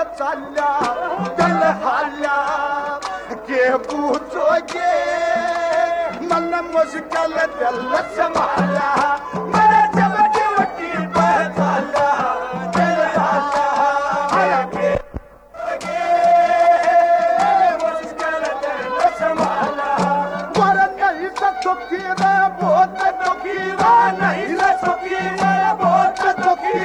चालल्या दिल हाल्या के पूछोगे मन मुश्किल दिल संभाला मेरे जब ड्यूटी पर चालल्या दिल हाल्या के मुश्किल दिल संभाला पर नहीं सकी रे बहुत दुखी नहीं रे सकी रे बहुत दुखी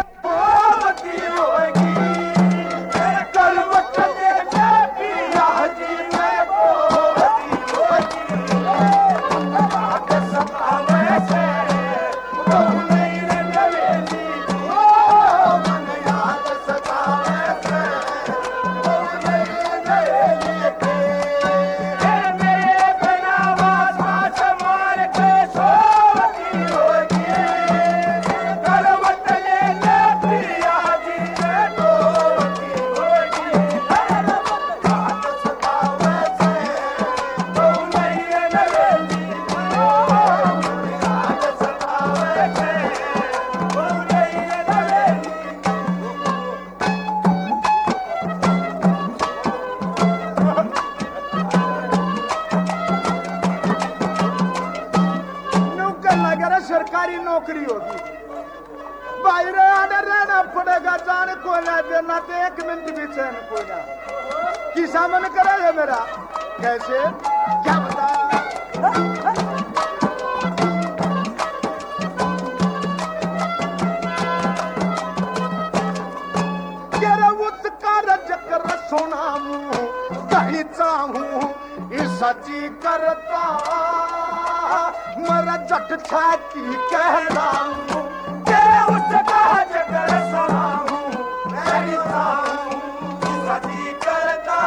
सरकारी नौकरी होगी बाहर आने रहना पड़ेगा जाने को ना देना तो एक मिनट भी चैन को ना किसा मन करेगा मेरा कैसे क्या बता उसका रजकर सोना मुंह कहीं चाहूं सची करता मरा जट छाती कहता हूँ उसका जगर सुना हूँ सची करता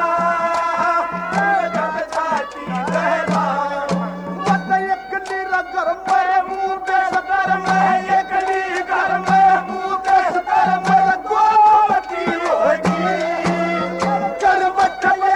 जट छाती कहता बत एक निरगर में मुँह देश कर में एक निरगर में मुँह देश कर में गोवती होगी करवट में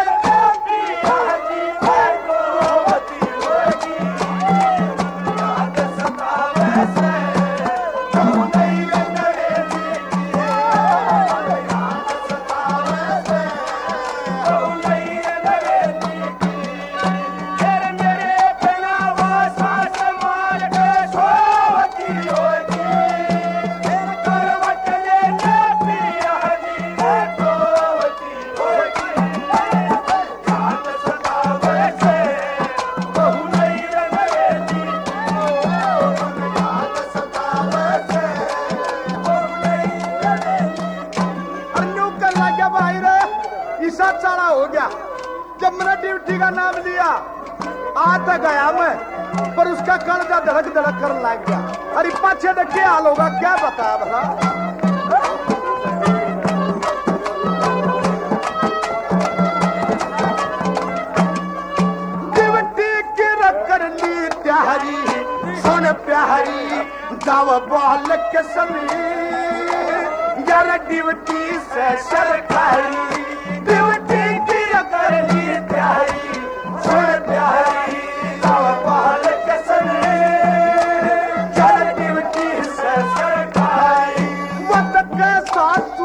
सारा हो गया जब मैंने ड्यूटी का नाम लिया आ तक गया मैं पर उसका कलजा धड़क धड़क कर लग गया अरे पाछे देख क्या हाल होगा क्या बता भला ड्यूटी की कर ली प्यारी सुन प्यारी जाव बॉल के समी यार ड्यूटी से सरकारी ड्यूटी की कर ली प्यारी सुन प्यारी जाव बॉल के समी यार ड्यूटी से सरकारी वक्त के साथ